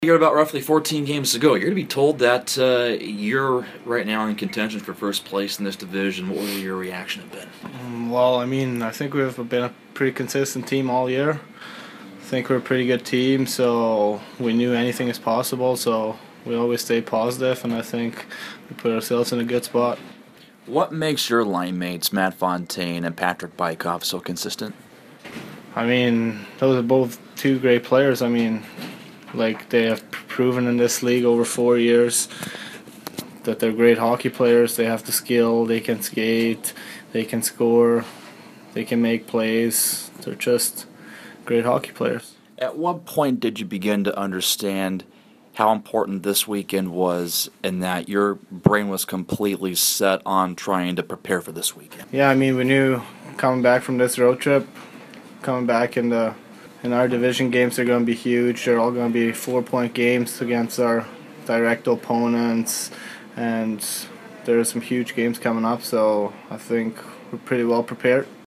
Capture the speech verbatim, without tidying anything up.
You got about roughly fourteen games to go. You're going to be told that uh, you're right now in contention for first place in this division. What would your reaction have been? Um, well, I mean, I think we've been a pretty consistent team all year. I think we're a pretty good team, so we knew anything is possible, so we always stay positive, and I think we put ourselves in a good spot. What makes your line mates, Matt Fontaine and Patrick Bykoff, so consistent? I mean, those are both two great players. I mean, like, they have proven in this league over four years that they're great hockey players. They have the skill, they can skate, they can score, they can make plays. They're just great hockey players. At what point did you begin to understand how important this weekend was and that your brain was completely set on trying to prepare for this weekend? Yeah, I mean, we knew coming back from this road trip, coming back in the in our division games are going to be huge. They're all going to be four-point games against our direct opponents, and there are some huge games coming up, so I think we're pretty well prepared.